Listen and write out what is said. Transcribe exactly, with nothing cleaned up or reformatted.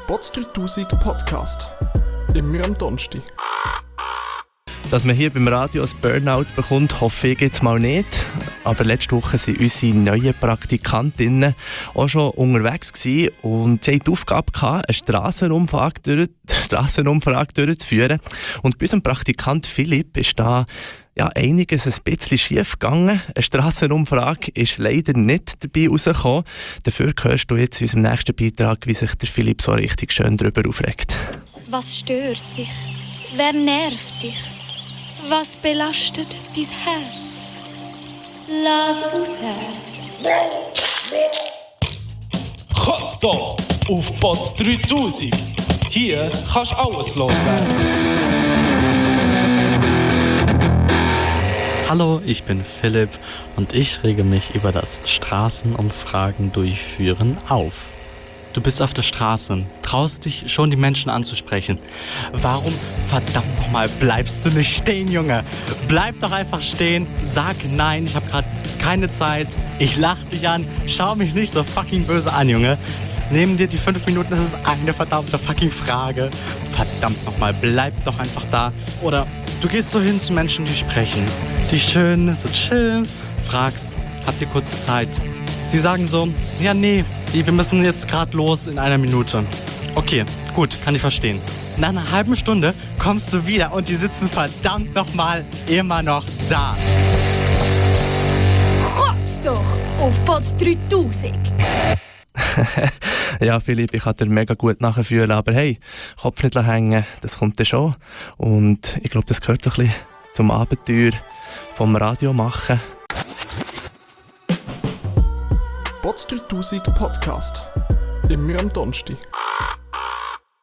Bots dreitausend Podcast. Immer am Donnerstag. Dass man hier beim Radio ein Burnout bekommt, hoffe ich jetzt mal nicht. Aber letzte Woche waren unsere neuen Praktikantinnen auch schon unterwegs gewesen und sie hatten die Aufgabe gehabt, eine Strassenumfrage, durch, Strassenumfrage durchzuführen. Und bei unserem Praktikant Philipp ist da ja, einiges ein bisschen schief gegangen. Eine Strassenumfrage ist leider nicht dabei rausgekommen. Dafür hörst du jetzt in unserem nächsten Beitrag, wie sich der Philipp so richtig schön darüber aufregt. Was stört dich? Wer nervt dich? Was belastet dein Herz? Lass raus. Kotz doch auf Bots dreitausend. Hier kannst du alles loswerden. Hallo, ich bin Philipp und ich rege mich über das Straßenumfragen durchführen auf. Du bist auf der Straße, traust dich schon die Menschen anzusprechen. Warum, verdammt nochmal, bleibst du nicht stehen, Junge? Bleib doch einfach stehen, sag nein, ich habe gerade keine Zeit, ich lach dich an, schau mich nicht so fucking böse an, Junge. Nehmen dir die fünf Minuten, das ist eine verdammte fucking Frage. Verdammt nochmal, bleib doch einfach da. Oder du gehst so hin zu Menschen, die sprechen, die schön so chillen, fragst, habt ihr kurz Zeit? Sie sagen so, ja nee, wir müssen jetzt gerade los in einer Minute. Okay, gut, kann ich verstehen. Nach einer halben Stunde kommst du wieder und die sitzen verdammt nochmal immer noch da. Kotz doch auf Bots dreitausend. Ja, Philipp, ich kann dir mega gut nachfühlen, aber hey, Kopf nicht hängen, das kommt dann schon. Und ich glaube, das gehört ein bisschen zum Abenteuer vom Radio machen. Bots dreitausend Podcast. Immer am Donnerstag.